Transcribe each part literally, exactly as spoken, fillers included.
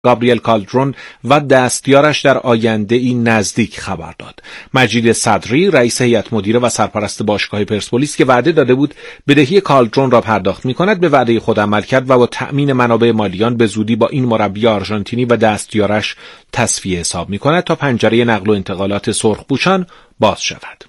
گابریل کالدرون و دستیارش در آینده این نزدیک خبر داد. مجید صدری رئیس هیئت مدیره و سرپرست باشگاه پرسپولیس که وعده داده بود بدهی کالدرون را پرداخت می‌کند به وعده خود عمل کرد و با تأمین منابع مالیان به زودی با این مربی آرژانتینی و دستیارش تصفیه حساب می‌کند تا پنجره نقل و انتقالات سرخپوشان باز شود.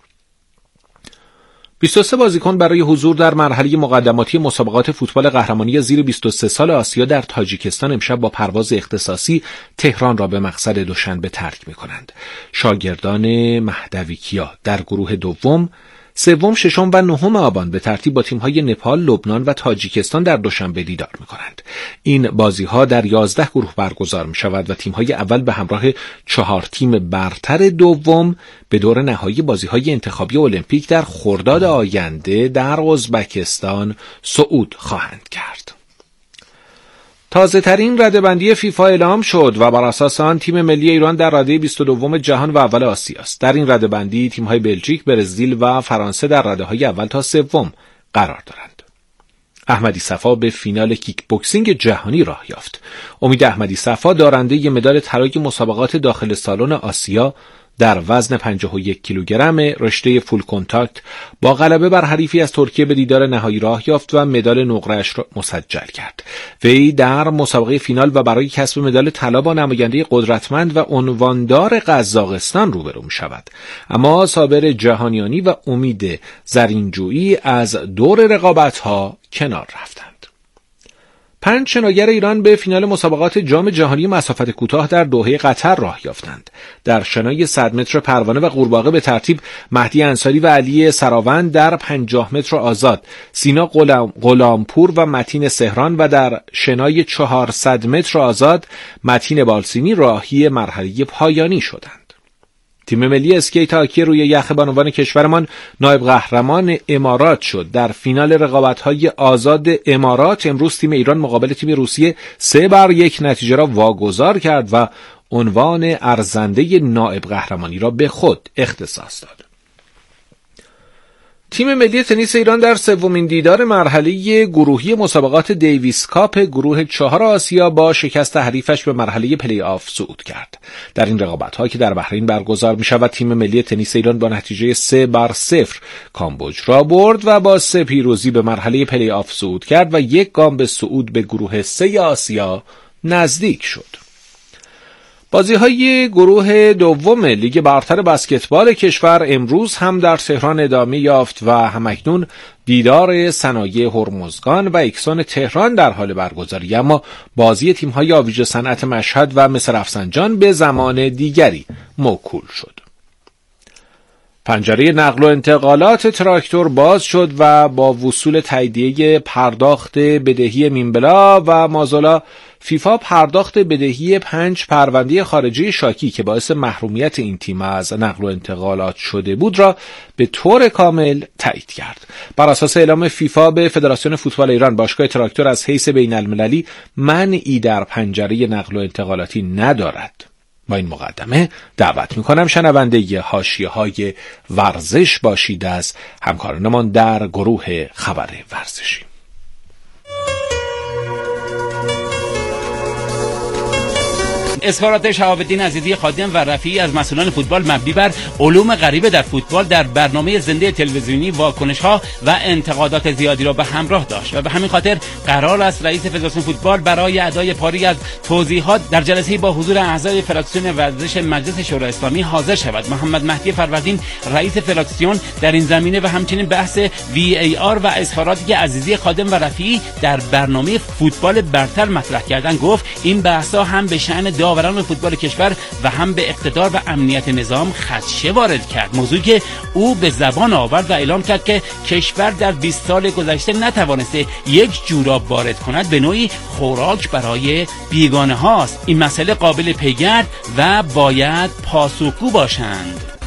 بیست و سه بازیکن برای حضور در مرحله مقدماتی مسابقات فوتبال قهرمانی زیر بیست و سه سال آسیا در تاجیکستان امشب با پرواز اختصاصی تهران را به مقصد دوشنبه ترک می‌کنند. شاگردان مهدویکیا در گروه دوم، سوم، ششم و نهم آبان به ترتیب با تیم‌های نپال، لبنان و تاجیکستان در دوشنبه دیدار می‌کنند. این بازی‌ها در یازده گروه برگزار می‌شود و تیم‌های اول به همراه چهار تیم برتر دوم به دور نهایی بازی‌های انتخابی المپیک در خرداد آینده در ازبکستان صعود خواهند کرد. تازه ترین رده‌بندی فیفا اعلام شد و بر اساس آن تیم ملی ایران در رده بیست و دو جهان و اول آسیا است. در این رده‌بندی تیم‌های بلژیک، برزیل و فرانسه در رده‌های اول تا سوم قرار دارند. احمدی صفا به فینال کیک بوکسینگ جهانی راه یافت. امید احمدی صفا دارنده مدال طلای مسابقات داخل سالن آسیا در وزن پنجاه و یک کیلوگرم رشته فول کنتاکت با غلبه بر حریفی از ترکیه به دیدار نهایی راه یافت و مدال نقره‌اش را مسجل کرد. وی در مسابقه فینال و برای کسب مدال طلا با نماینده قدرتمند و عنواندار قزاقستان روبرو می‌شود. اما صابر جهانیانی و امید زرینجویی از دور رقابت‌ها کنار رفتند. پنج شناگر ایران به فینال مسابقات جام جهانی مسافت کوتاه در دوحه قطر راه یافتند. در شنای صد متر پروانه و قورباغه به ترتیب مهدی انصاری و علی سراوند در پنجاه متر آزاد، سینا غلام، غلامپور و متین سهران و در شنای چهارصد متر آزاد متین بالسینی راهی مرحله پایانی شدند. تیم ملی اسکیت هاکی روی یخ بانوان کشورمان نایب قهرمان امارات شد. در فینال رقابت‌های آزاد امارات امروز تیم ایران مقابل تیم روسیه سه بر یک نتیجه را واگذار کرد و عنوان ارزنده نایب قهرمانی را به خود اختصاص داد. تیم ملی تنیس ایران در سومین دیدار مرحله گروهی مسابقات دیویس کاپ گروه چهار آسیا با شکست حریفش به مرحله پلی آف صعود کرد. در این رقابت‌ها که در بحرین برگزار می‌شود تیم ملی تنیس ایران با نتیجه سه بر صفر کامبوج را برد و با سه پیروزی به مرحله پلی آف صعود کرد و یک گام به صعود به گروه سه آسیا نزدیک شد. بازی‌های گروه دوم لیگ برتر بسکتبال کشور امروز هم در تهران ادامه یافت و همکنون دیدار صنایع هرمزگان و اکسون تهران در حال برگزاری، اما بازی تیم‌های آویج صنعت مشهد و مصر رفسنجان به زمان دیگری موکول شد. پنجره نقل و انتقالات تراکتور باز شد و با وصول تاییدیه پرداخت بدهی مینبلا و مازولا فیفا پرداخت بدهی پنج پرونده خارجی شاکی که باعث محرومیت این تیم از نقل و انتقالات شده بود را به طور کامل تایید کرد. بر اساس اعلام فیفا به فدراسیون فوتبال ایران باشگاه تراکتور از حیث بین المللی منعی در پنجره نقل و انتقالاتی ندارد. با این مقدمه دعوت میکنم شنونده حاشیه‌های ورزش باشید از همکارانمان در گروه خبر ورزشی. اظهارات شهاب الدین عزیزی خادم و رفیعی از مسئولان فوتبال مبنی بر علوم غریبه در فوتبال در برنامه زنده تلویزیونی واکنش‌ها و انتقادات زیادی را به همراه داشت و به همین خاطر قرار است رئیس فدراسیون فوتبال برای ادای پاری از توضیحات در جلسه‌ای با حضور اعضای فراکسیون ورزش مجلس شورای اسلامی حاضر شود. محمد مهدی فروردین رئیس فراکسیون در این زمینه و همچنین بحث وی ای آر و اظهاراتی که عزیزی خادم و رفیعی در برنامه فوتبال برتر مطرح کردند گفت این بحث‌ها هم به شأن داوران فوتبال کشور و هم به اقتدار و امنیت نظام خدشه وارد کرد، موضوعی که او به زبان آورد و اعلام کرد که کشور در بیست سال گذشته نتوانسته یک جوراب وارد کند، به نوعی خوراک برای بیگانه هاست. این مسئله قابل پیگرد و باید پاسخگو باشند.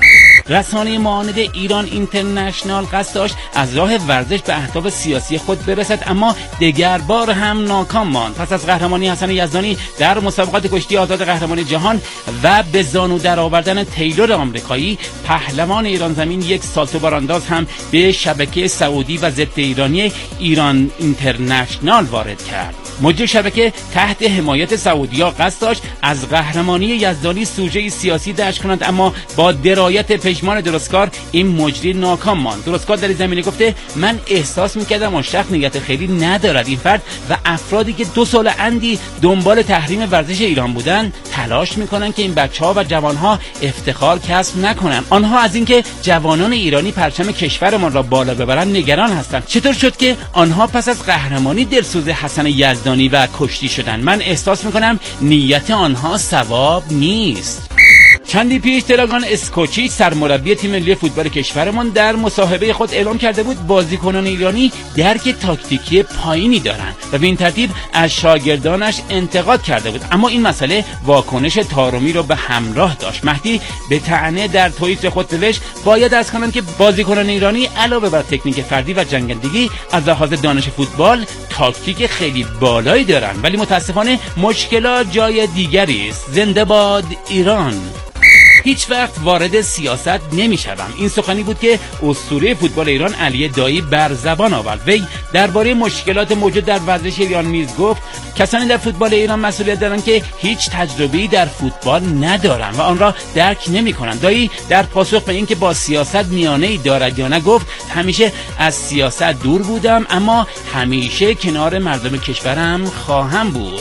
رسانه معاند ایران اینترنشنال قصد داشت از راه ورزش به اهداف سیاسی خود برسد، اما دگر بار هم ناکام ماند. پس از قهرمانی حسن یزدانی در مسابقات کشتی آزاد قهرمان جهان و به زانو در آوردن تیلور آمریکایی، پهلوان ایران زمین یک سالتو بارانداز هم به شبکه سعودی و ضد ایرانی ایران اینترنشنال وارد کرد. مدیر شبکه تحت حمایت سعودی‌ها قصد داشت از قهرمانی یزدانی سوژه سیاسی درج کند، اما با درایت پژمان درستکار این مجری ناکام ماند. درستکار در این زمینه گفته من احساس می‌کردم مشتاق نیت خیلی ندارد. این فرد و افرادی که دو سال اندی دنبال تحریم ورزش ایران بودند تلاش می‌کنند که این بچه‌ها و جوان‌ها افتخار کسب نکنند. آنها از اینکه جوانان ایرانی پرچم کشورمان را بالا ببرند نگران هستند. چطور شد که آنها پس از قهرمانی دلسوز حسن یزدانی و کشتی شدند؟ من احساس می‌کنم نیت آنها ثواب نیست. چندی پیش دراگان اسکوچیچ سرمربی تیم ملی فوتبال کشورمان در مصاحبه خود اعلام کرده بود بازیکنان ایرانی درک تاکتیکی پایینی دارند و به این ترتیب از شاگردانش انتقاد کرده بود، اما این مسئله واکنش تارومی را به همراه داشت. مهدی به طعنه در توییتر خود نوشت باید از کنم که بازیکنان ایرانی علاوه بر تکنیک فردی و جنگندگی از لحاظ دانش فوتبال تاکتیک خیلی بالایی دارند، ولی متاسفانه مشکلات جای دیگری است. زنده باد ایران. هیچ وقت وارد سیاست نمی شوم. این سخنی بود که اسطوره فوتبال ایران علی دایی بر زبان آورد. وی درباره مشکلات موجود در ورزش ایران نیز گفت کسانی در فوتبال ایران مسئولیت دارند که هیچ تجربه‌ای در فوتبال ندارند و آن را درک نمی‌کنند. دایی در پاسخ به اینکه با سیاست میانه‌ای دارد یا نه گفت همیشه از سیاست دور بودم، اما همیشه کنار مردم کشورم خواهم بود.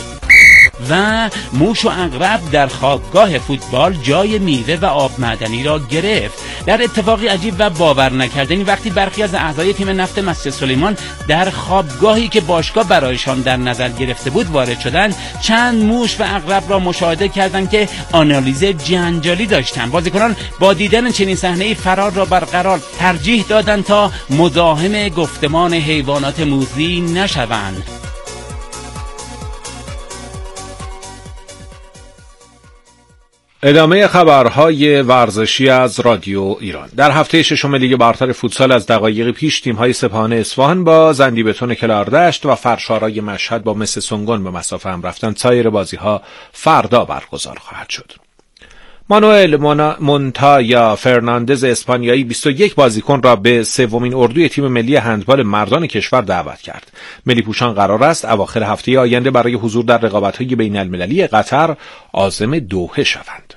و موش و عقرب در خوابگاه فوتبال جای میوه و آب معدنی را گرفت. در اتفاقی عجیب و باور نکردنی وقتی برخی از اعضای تیم نفت مسجد سلیمان در خوابگاهی که باشگاه برایشان در نظر گرفته بود وارد شدند، چند موش و عقرب را مشاهده کردند که آنالیز جنجالی داشتند. بازیکنان با دیدن چنین صحنه‌ای فرار را برقرار ترجیح دادند تا مزاحم گفتمان حیوانات موذی نشوند. ادامه خبرهای ورزشی از رادیو ایران. در هفته ششم لیگ برتر فوتسال از دقایق پیش تیم‌های سپاهان اصفهان با زندیبتون کلاردشت و فرشارای مشهد با مس سنگون به مسافه هم رفتند. سایر بازی‌ها فردا برگزار خواهد شد. مانوئل مونتایا فرناندز اسپانیایی بیست و یک بازیکن را به سومین اردوی تیم ملی هندبال مردان کشور دعوت کرد. ملی پوشان قرار است اواخر هفته آینده برای حضور در رقابت‌های بین‌المللی قطر عازم دوحه شوند.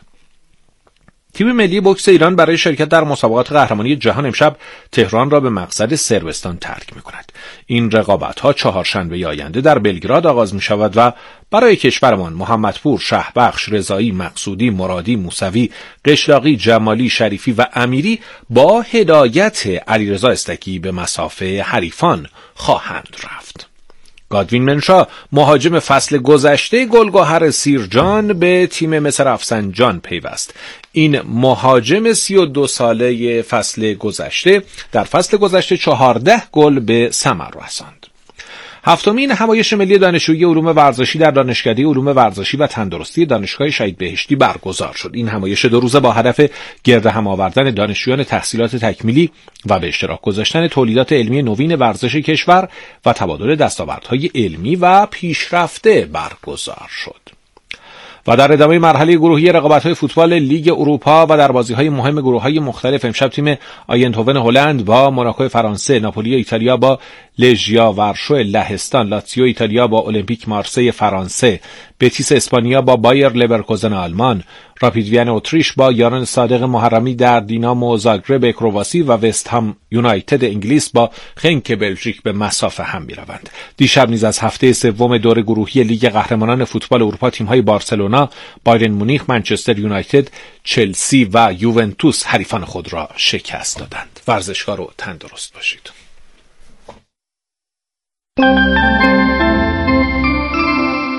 تیم ملی بوکس ایران برای شرکت در مسابقات قهرمانی جهان امشب تهران را به مقصد صربستان ترک می‌کند. این رقابت‌ها چهارشنبه آینده در بلگراد آغاز می‌شود و برای کشورمان محمدپور، شهبخش، رضایی، مقصودی، مرادی، موسوی، قشلاقی، جمالی، شریفی و امیری با هدایت علیرضا استکی به مسافه حریفان خواهند رفت. گادوین منشا مهاجم فصل گذشته گلگهر سیرجان به تیم مصر افسنجان پیوست. این مهاجم سی و دو ساله فصل گذشته در فصل گذشته چهارده گل به ثمر رساند. هفتمین همایش ملی دانشجویی علوم ورزشی در دانشکده علوم ورزشی و تندرستی دانشگاه شهید بهشتی برگزار شد. این همایش دو روزه با هدف گرد هم آوردن دانشجویان تحصیلات تکمیلی و به اشتراک گذاشتن تولیدات علمی نوین ورزش کشور و تبادل دستاوردهای علمی و پیشرفته برگزار شد. و در ادامه مرحله گروهی رقابت‌های فوتبال لیگ اروپا و در بازی‌های مهم گروه‌های مختلف امشب تیم آینتوون هلند با موناکو فرانسه، ناپولی ایتالیا با لژیا ورشو لهستان، لاتزیو ایتالیا با المپیک مارسی فرانسه، بتیس اسپانیا با بایر لورکوزن آلمان، راپید وین اتریش با یاران صادق محرمی در دینامو زاگرب کرواسی و وست هم یونایتد انگلیس با خنک بلژیک به مسافه هم می‌روند. دیشب نیز از هفته سوم دور گروهی لیگ قهرمانان فوتبال اروپا تیم‌های بارسلونا، بایرن مونیخ، منچستر یونایتد، چلسی و یوونتوس حریفان خود را شکست دادند. ورزشکار و تندرست باشید. یه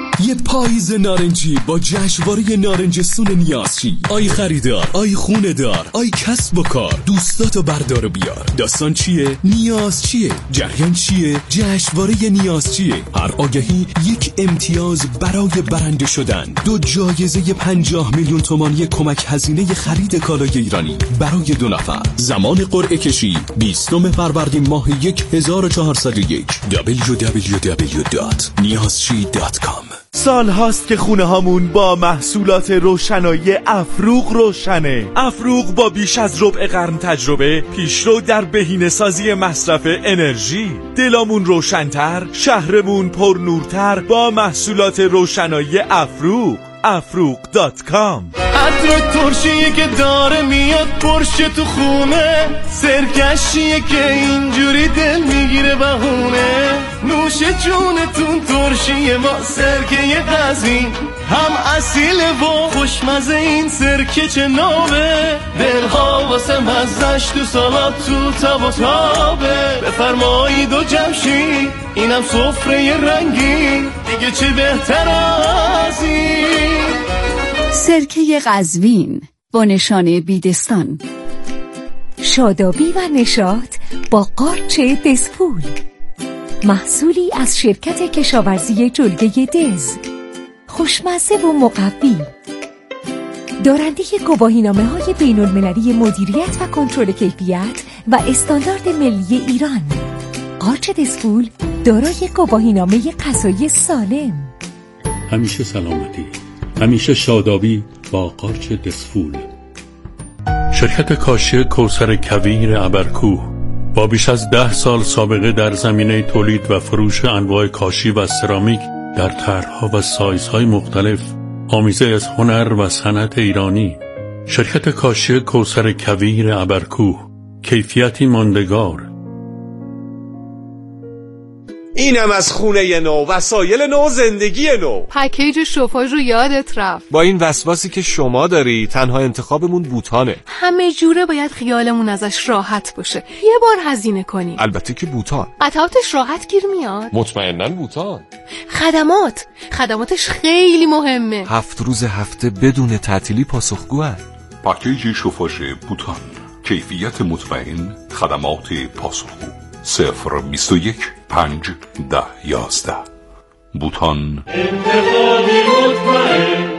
پاییز نارنجی با جشنواره نارنجستون نیازچی. آی خریدار، آی خونه دار، آی کسب و کار، دوستاتو بردار و بیار. داستان چیه؟ نیاز چیه؟ جریان چیه؟ جشنواره نیاز چیه؟ هر آگهی یک امتیاز برای برنده شدن. دو جایزه پنجاه میلیون تومانی کمک هزینه خرید کالای ایرانی برای دو نفر. زمان قرعه کشی بیستم فروردین ماه هزار و چهارصد و یک. دبلیو دبلیو دبلیو دات نیازچی دات کام. سال هاست که خونه هامون با محصولات روشنایی افروغ روشنه. افروغ با بیش از ربع قرن تجربه پیشرو در بهینه‌سازی مصرف انرژی. دلامون روشن‌تر، شهرمون پر نورتر با محصولات روشنایی افروغ. افروغ دات کام. عطر ترشیه که داره میاد پرشه تو خونه، سرکشیه که اینجوری دل میگیره بهونه. نوش جونتون ترشیه ما سرکه قزوین، هم اصیله و خوشمزه این سرکه چه نابه. دلها واسه مزش تو سالات تو تب و تابه. بفرمایید و جمشید اینم سفره رنگی، دیگه چه بهتر از این. سرکه قزوین با نشانه بیدستان. شادابی و نشاط با قارچ دزفول، محصولی از شرکت کشاورزی جلگه دز. خوشمزه و مقوی، دارنده گواهینامه های بین المللی مدیریت و کنترل کیفیت و استاندارد ملی ایران. قارچ دزفول دارای گواهینامه غذایی سالم. همیشه سلامتی، همیشه شادابی با قارچ دزفول. شرکت کاشی کوثر کویر ابرکوه با بیش از ده سال سابقه در زمینه تولید و فروش انواع کاشی و سرامیک در طرح‌ها و سایزهای مختلف، آمیزه از هنر و صنعت ایرانی. شرکت کاشی کوثر کویر ابرکوه، کیفیتی ماندگار. اینم از خونه نو، وسایل نو، زندگی نو. پکیج شوفاژ رو یادت رفت. با این وسواسی که شما داری تنها انتخابمون بوتانه. همه جوره باید خیالمون ازش راحت باشه. یه بار هزینه کنیم. البته که بوتان قطعاتش راحت گیر میاد. مطمئناً بوتان. خدمات خدماتش خیلی مهمه. هفت روز هفته بدون تعطیلی پاسخگو هست. پکیج شوفاژ بوتان، کیفیت مطمئن، خدمات پاسخگو. صفر بیست و یک پنج ده یازده. بوتان. انتخابی مطمئن.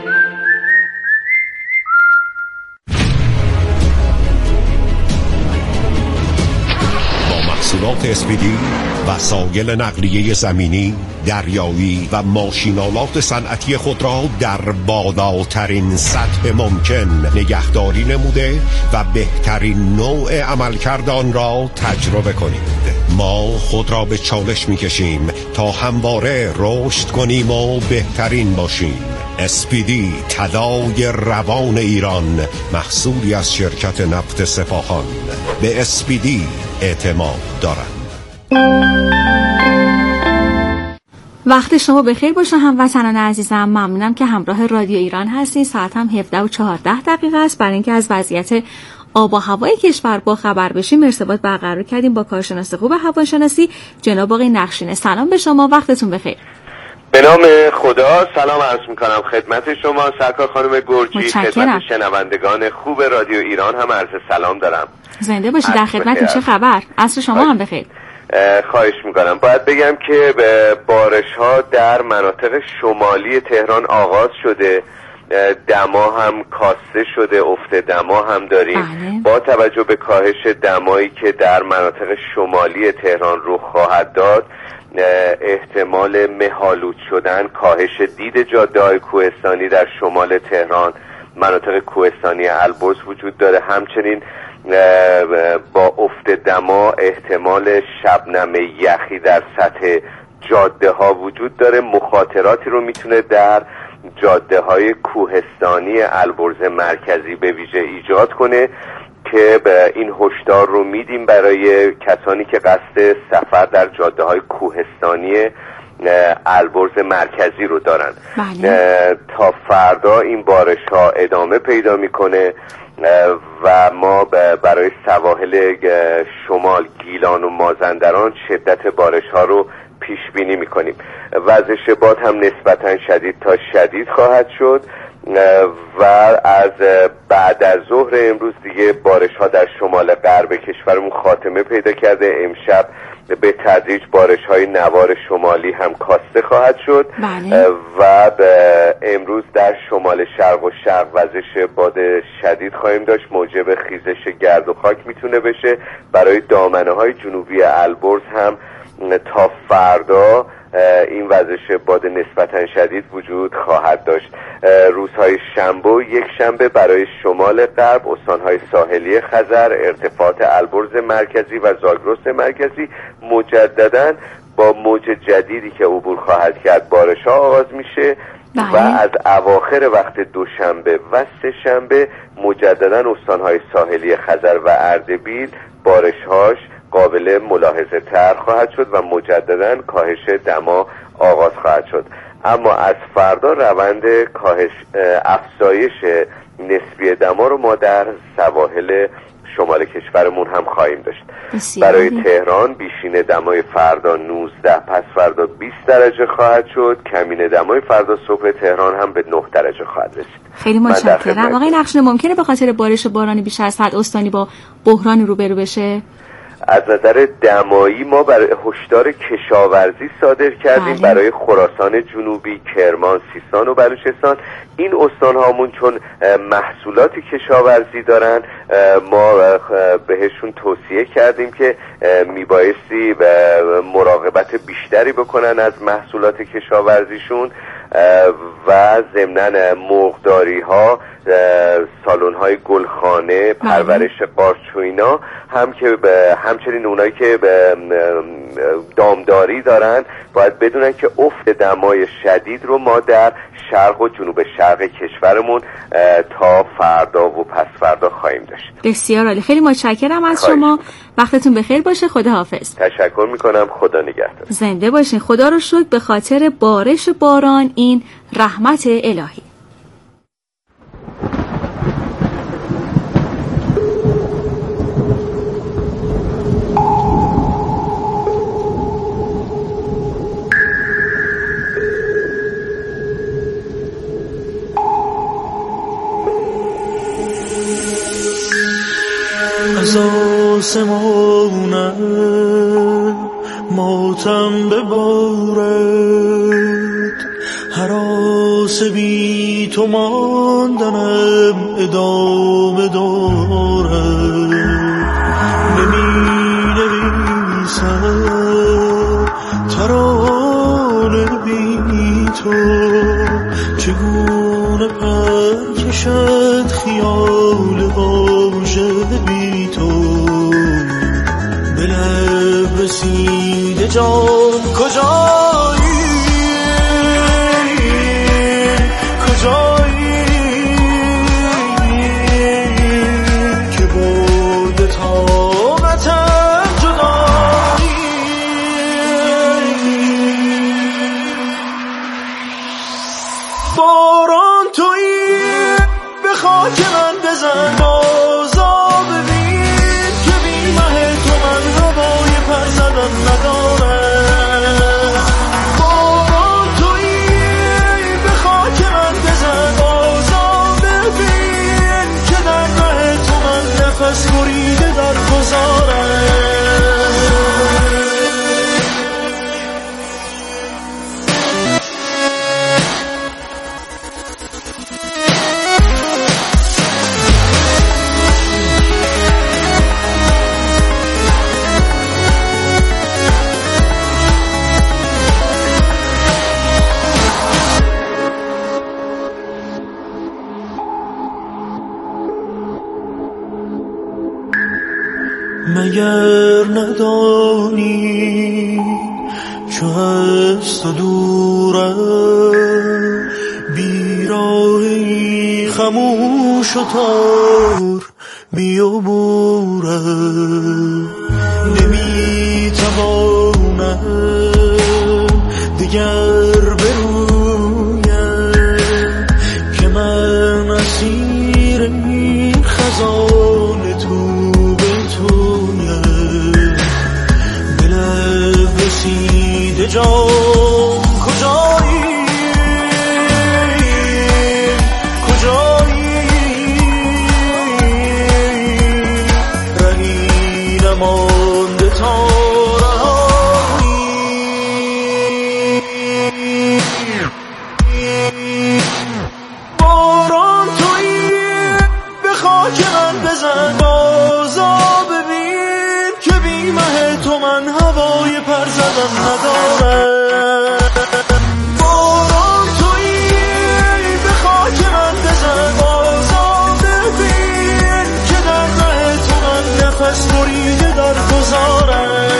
با محصولات اسپیدی، وسایل نقلیه زمینی، دریایی و ماشینالات صنعتی خود را در بالاترین سطح ممکن نگهداری نموده و بهترین نوع عملکرد آن را تجربه کنید. ما خود را به چالش می‌کشیم تا همواره رشد کنیم و بهترین باشیم. اسپیدی، طلای روان ایران، محصولی از شرکت نفت سپاهان. به اسپیدی اعتماد دارند. وقت شما بخیر باشه هموطنان عزیزم. ممنونم که همراه رادیو ایران هستین. ساعت هم هفده و چهارده دقیقه است. برای اینکه از وضعیت آب و هوای کشور با خبر بشیم ارتباط برقرار کردیم با کارشناس خوب هواشناسی جناب آقای نقشینه. سلام به شما، وقتتون بخیر. به نام خدا سلام عرض میکنم خدمت شما سرکار خانم گرجی، خدمت شنوندگان خوب رادیو ایران هم عرض سلام دارم. زنده باشید. در خدمتتون. چه خبر؟ عصر شما هم بخیر. خواهش میکنم. باید بگم که بارش ها در مناطق شمالی تهران آغاز شده، دما هم کاسته شده، افت دما هم داریم. بله. با توجه به کاهش دمایی که در مناطق شمالی تهران رخ خواهد داد، احتمال مه‌آلود شدن، کاهش دید جاده‌های کوهستانی در شمال تهران، مناطق کوهستانی البرز وجود داره. همچنین با افت دما احتمال شبنم یخی در سطح جاده ها وجود داره. مخاطراتی رو میتونه در جاده های کوهستانی البرز مرکزی به ویژه ایجاد کنه که این هشدار رو میدیم برای کسانی که قصد سفر در جاده های کوهستانی البرز مرکزی رو دارن. بله. تا فردا این بارش ها ادامه پیدا میکنه و ما برای سواحل شمال، گیلان و مازندران شدت بارش ها رو پیش بینی میکنیم. وزش باد هم نسبتا شدید تا شدید خواهد شد و از بعد از ظهر امروز دیگه بارش ها در شمال غرب کشورمون خاتمه پیدا کرده. امشب به تدریج بارش های نوار شمالی هم کاسته خواهد شد. بله. و امروز در شمال شرق و شرق وزش باد شدید خواهیم داشت، موجب خیزش گرد و خاک میتونه بشه. برای دامنه های جنوبی البرز هم تا فردا این وزش باد نسبتا شدید وجود خواهد داشت. روزهای شنبه و یک شنبه برای شمال غرب، استانهای ساحلی خزر، ارتفاعات البرز مرکزی و زاگرس مرکزی مجدداً با موج جدیدی که عبور خواهد کرد بارش ها آغاز میشه. بله. و از اواخر وقت دوشنبه و سه شنبه مجدداً استانهای ساحلی خزر و اردبیل بارش‌هاش قابل ملاحظه تر خواهد شد و مجدداً کاهش دما آغاز خواهد شد. اما از فردا روند کاهش افزایش نسبی دما رو ما در سواحل شمال کشورمون هم خواهیم داشت. برای تهران بیشین دمای فردا نوزده، پس فردا بیست درجه خواهد شد. کمین دمای فردا صبح تهران هم به نه درجه خواهد رسید. خیلی متشکرم. آقای نقشنه، ممکنه به خاطر بارش بارانی بیش از حد استانی با بحرانی روبرو بشه؟ از نظر دمایی ما برای هشدار کشاورزی صادر کردیم. بله. برای خراسان جنوبی، کرمان، سیستان و بلوچستان. این استان‌هامون چون محصولات کشاورزی دارن، ما بهشون توصیه کردیم که میبایستی مراقبت بیشتری بکنن از محصولات کشاورزیشون و ضمناً مرغداری ها، سالن های گلخانه، پرورش قارچ و اینا هم که همچنین اونایی که دامداری دارن باید بدونن که افت دمای شدید رو ما در شرق و جنوب شرق کشورمون تا فردا و پس فردا خواهیم داشت. بسیار عالی، خیلی متشکرم از شما. وقتتون بخیر باشه. خداحافظ. تشکر میکنم. خدا نگهدار. زنده باشین. خدا رو شکر به خاطر بارش باران، این رحمت الهی. از آسمانه ماتم ببارد، هراس بی تو ماندنم ادامه دارد. نمی نویسم ترانه بی تو، چگونه پر کشد خیال واژه بی تو. به لب رسیده جان کجایی، کجایی که برده طاقتم جدایی. باران تویی به خاک من بزن، بازا ببین که بی مه تو من هوای پر زدن ندارم. باران تویی به خاک من بزن، بازا ببین که در مه تو من نفس بریده در گذارم. مگر ندانی چو از تو دورم، بیراهی خموش و تار بیابورم. نمیتوانم دیگر برویم که من اسیر این خزان تو رسیده جان کجایی کجایی رهی نمانده تا رهایی باران تویی به خاک من بزن بازا ببین که بی مه تو من هوای پر زدن ندارم باران تویی به خاک من بزن بازا ببین که در ره تو من نفس بریده در گذارم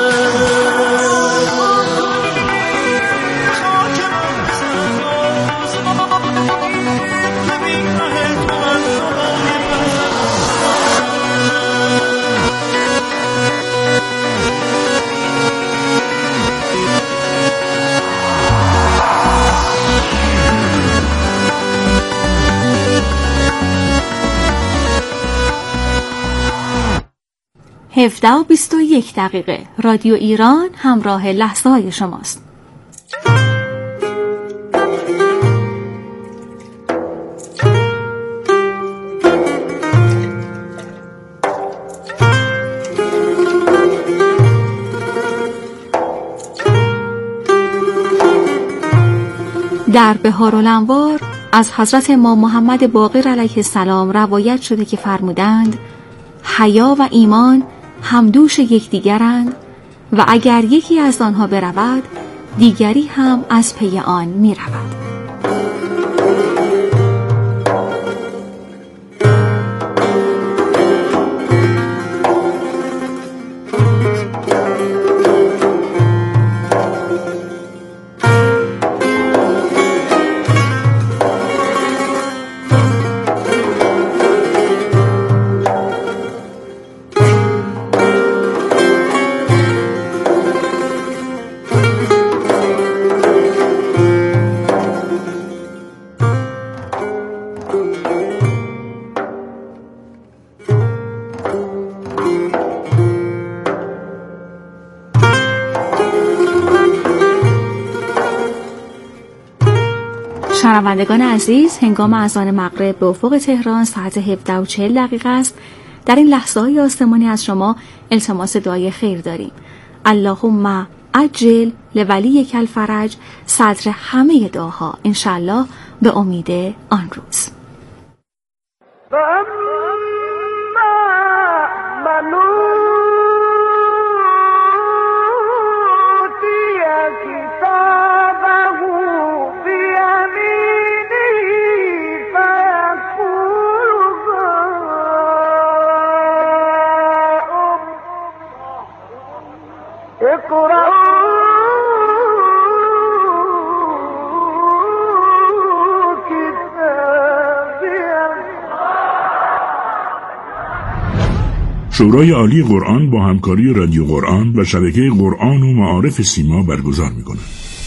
هفده و بیست و یک دقیقه رادیو ایران همراه لحظه های شماست. در بهارالانوار از حضرت امام محمد باقر علیه السلام روایت شده که فرمودند حیا و ایمان همدوش یکدیگرند و اگر یکی از آنها برود دیگری هم از پی آن می رود. شنوندگان عزیز، هنگام اذان مغرب به افق تهران ساعت هفده و چهل دقیقه است. در این لحظه های آسمانی از شما التماس دعای خیر داریم. اللهم عجل لولیک الفرج، صدر همه دعاها انشالله به امید آن روز. شورای عالی قرآن با همکاری رادیو قرآن و شبکه قرآن و معارف سیما برگزار می‌کند.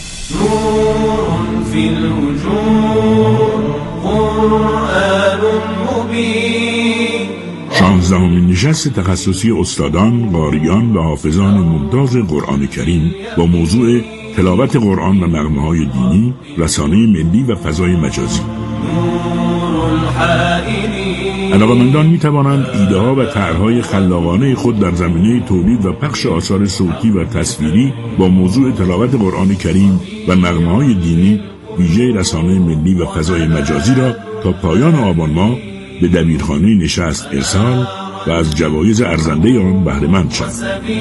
نور فی الوجود قرآن مبین. شانزدهمین نشست تخصصی استادان، قاریان و حافظان ممتاز قرآن کریم با موضوع تلاوت قرآن و نغمه‌های دینی، رسانه ملی و فضای مجازی. علاقه‌مندان می توانند ایده ها و طرح‌های خلاقانه خود در زمینه تولید و پخش آثار صوتی و تصویری با موضوع تلاوت قرآن کریم و نغمه‌های دینی ویژه رسانه ملی و فضای مجازی را تا پایان آبان ماه به دبیرخانه نشست ارسال و از جوایز ارزنده آن بهره مند شوند.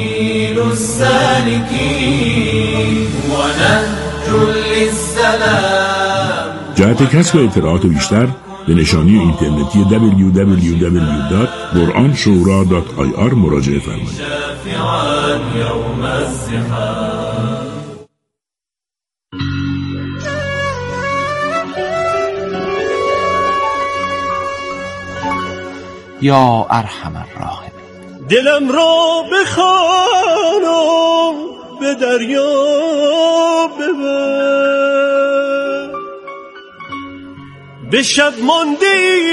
جهت کسب اطلاعات بیشتر به نشانی اینترنتی دبلیو دبلیو دبلیو دات قرآن شورا دات آی آر مراجعه فرمایید. یا ارحم الراحمین. دلم را بخوانم به دریا ببر، به شب مانده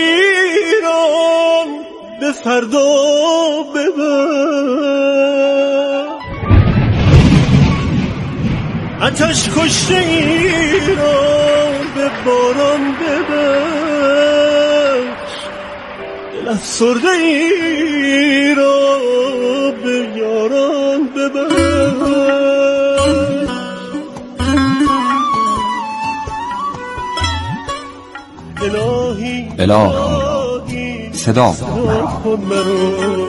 ایران به فردا ببر. آتش کشته ای را به باران ببخش، دل افسرده ای را به یاران ببخش. الهی الهی صدا کن مرا،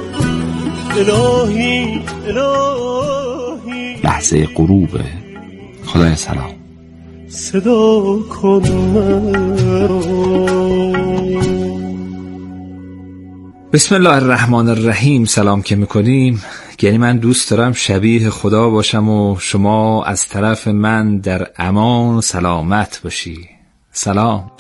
الهی الهی لحظه غروب. خدای سلام صدا کن مرا. بسم الله الرحمن الرحیم. سلام که میکنیم یعنی من دوست دارم شبیه خدا باشم و شما از طرف من در امان و سلامت باشی. سلام.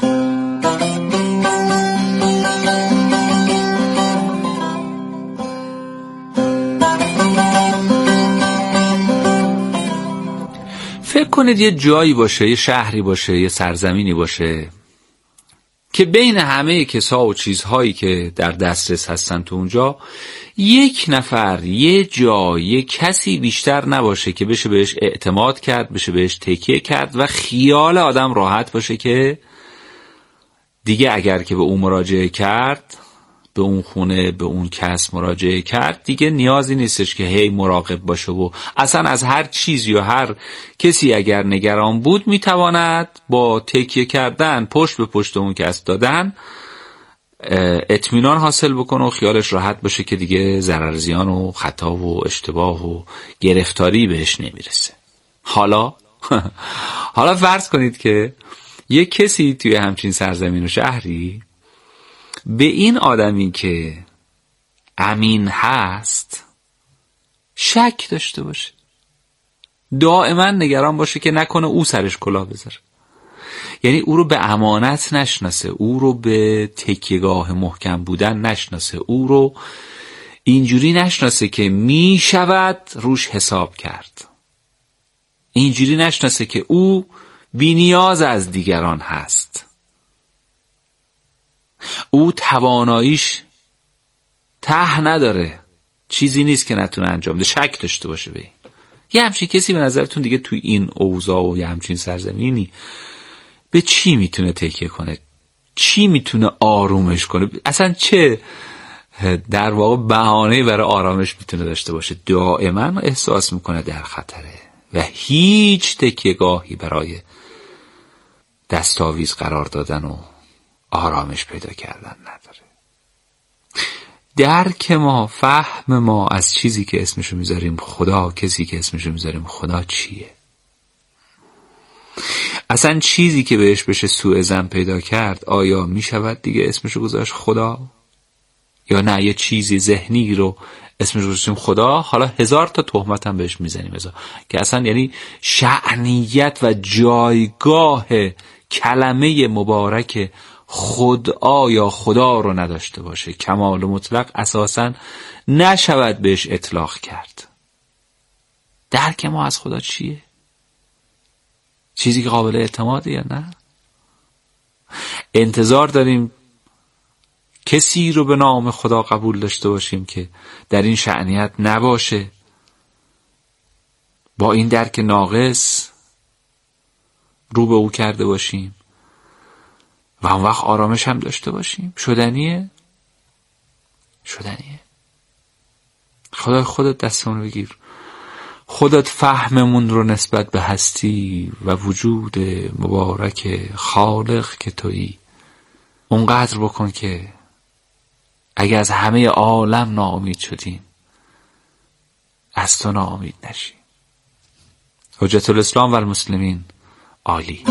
فکر کنید یه جایی باشه، یه شهری باشه، یه سرزمینی باشه که بین همه کسا و چیزهایی که در دسترس هستن تو اونجا یک نفر، یه جا، یه کسی بیشتر نباشه که بشه بهش اعتماد کرد، بشه بهش تکیه کرد و خیال آدم راحت باشه که دیگه اگر که به اون مراجعه کرد، به اون خونه، به اون کس مراجعه کرد، دیگه نیازی نیستش که هی مراقب باشه و اصلا از هر چیز یا هر کسی اگر نگران بود میتواند با تکیه کردن پشت به پشت اون کس دادن اطمینان حاصل بکنه و خیالش راحت باشه که دیگه ضرر زیان و خطا و اشتباه و گرفتاری بهش نمیرسه. حالا حالا فرض کنید که یک کسی توی همچین سرزمین و شهری به این آدمی که امین هست شک داشته باشه، دائما نگران باشه که نکنه او سرش کلاه بذاره، یعنی او رو به امانت نشناسه، او رو به تکیهگاه محکم بودن نشناسه، او رو اینجوری نشناسه که می شود روش حساب کرد، اینجوری نشناسه که او بی نیاز از دیگران هست، او تواناییش ته نداره، چیزی نیست که نتونه انجام بده، شک داشته باشه به این. یه همچین کسی به نظرتون دیگه توی این اوضاع و یه همچین سرزمینی به چی میتونه تکیه کنه؟ چی میتونه آرومش کنه؟ اصلا چه در واقع بهانه‌ای برای آرامش میتونه داشته باشه؟ دائما احساس میکنه در خطره و هیچ تکیهگاهی برای دستاویز قرار دادن و آرامش پیدا کردن نداره. درک ما، فهم ما از چیزی که اسمشو میذاریم خدا، کسی که اسمشو میذاریم خدا چیه؟ اصلا چیزی که بهش بشه سوء ظن پیدا کرد آیا میشود دیگه اسمشو گذاشت خدا؟ یا نه یه چیزی ذهنی رو اسمشو گذاشتیم خدا، حالا هزار تا تهمت هم بهش میزنیم ازا. که اصلا یعنی شأنیت و جایگاه کلمه مبارک خدا یا خدا رو نداشته باشه، کمال مطلق اساساً نشود بهش اطلاق کرد. درک ما از خدا چیه؟ چیزی که قابل اعتماده یا نه؟ انتظار داریم کسی رو به نام خدا قبول داشته باشیم که در این شأنیت نباشه، با این درک ناقص رو به او کرده باشیم و اون وقت آرامش هم داشته باشیم؟ شدنیه؟ شدنیه. خدای خودت دستمون بگیر، خودت فهممون رو نسبت به هستی و وجود مبارک خالق که تویی اونقدر بکن که اگه از همه عالم ناامید شدیم از تو ناامید نشیم. حجت الاسلام و المسلمین. عالی.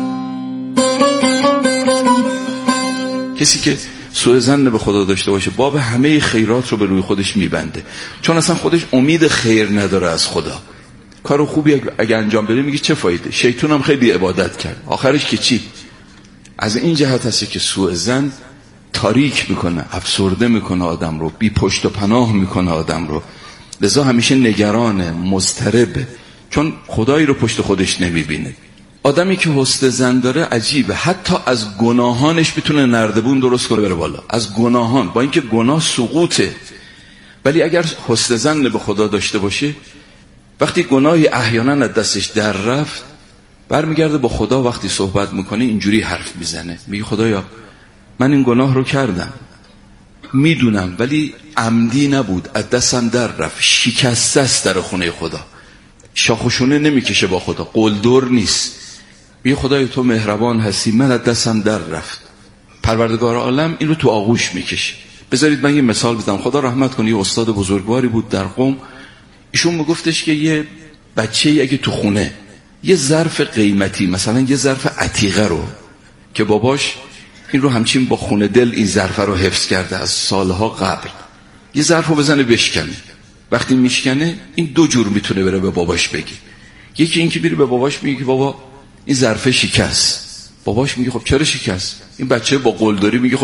کسی که سوء ظن به خدا داشته باشه باب همه خیرات رو به روی خودش میبنده، چون اصلا خودش امید خیر نداره از خدا. کار خوبی اگه انجام بده میگه چه فایده، شیطان هم خیلی عبادت کرد، آخرش که چی؟ از این جهت هست که سوء ظن تاریک میکنه، افسرده میکنه آدم رو، بی پشت و پناه میکنه آدم رو، لذا همیشه نگرانه، مضطربه، چون خدایی رو پشت خودش نمیبینه. آدمی که حسن ظن داره عجیبه، حتی از گناهانش میتونه نردبون درست کنه بره بالا، از گناهان، با اینکه گناه سقوطه، ولی اگر حسن ظن به خدا داشته باشه وقتی گناهی احیانا از دستش در رفت، برمیگرده با خدا، وقتی صحبت میکنه اینجوری حرف میزنه، میگه خدایا من این گناه رو کردم، میدونم ولی عمدی نبود، از دستم در رفت، شکسته است در خونه خدا، شاخوشونه نمیکشه با خدا، قلدر نیست. میگه خدای تو مهربان هستی، من از دستم در رفت. پروردگار عالم این رو تو آغوش میکشه. بذارید من یه مثال بزنم. خدا رحمت کنه، یه استاد بزرگواری بود در قم، ایشون میگفتش که یه بچه‌ای اگه تو خونه یه ظرف قیمتی، مثلا یه ظرف عتیقه رو که باباش این رو همچین با خونه دل این ظرف رو حفظ کرده از سالها قبل، یه ظرف رو بزنه بشکنه، وقتی میشکنه این دو جور میتونه بره به باباش بگه. یکی این که بره به باباش میگه که بابا این ظرف شکست. باباش میگه خب چرا شکست؟ این بچه با قلدری میگه خب